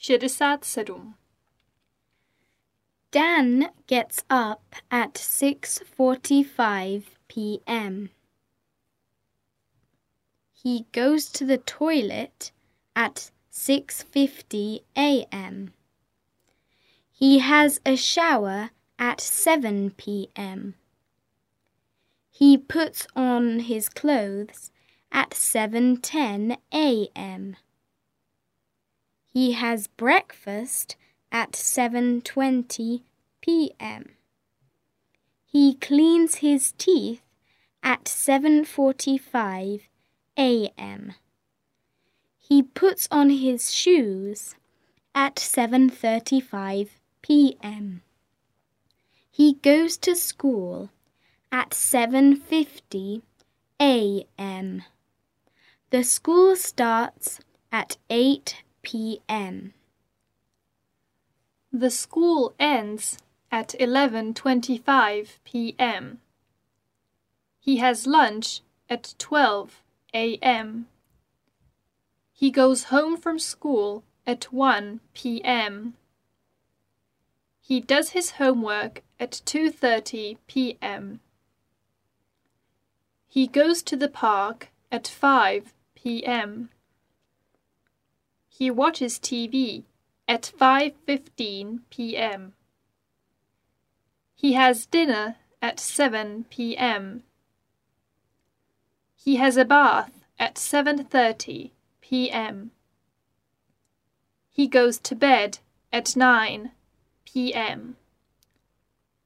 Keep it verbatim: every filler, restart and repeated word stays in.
šedesát sedm. Dan gets up at six forty-five p m He goes to the toilet at six fifty a m He has a shower at seven p m He puts on his clothes at seven ten a m He has breakfast at seven twenty p m He cleans his teeth at seven forty-five a m He puts on his shoes at seven thirty-five p m He goes to school at seven fifty a m The school starts at eight p m The school ends at eleven twenty-five p m He has lunch at twelve a m He goes home from school at one p m He does his homework at two thirty p m He goes to the park at five p m He watches T V at five fifteen p m He has dinner at seven p m He has a bath at seven thirty p m He goes to bed at nine p m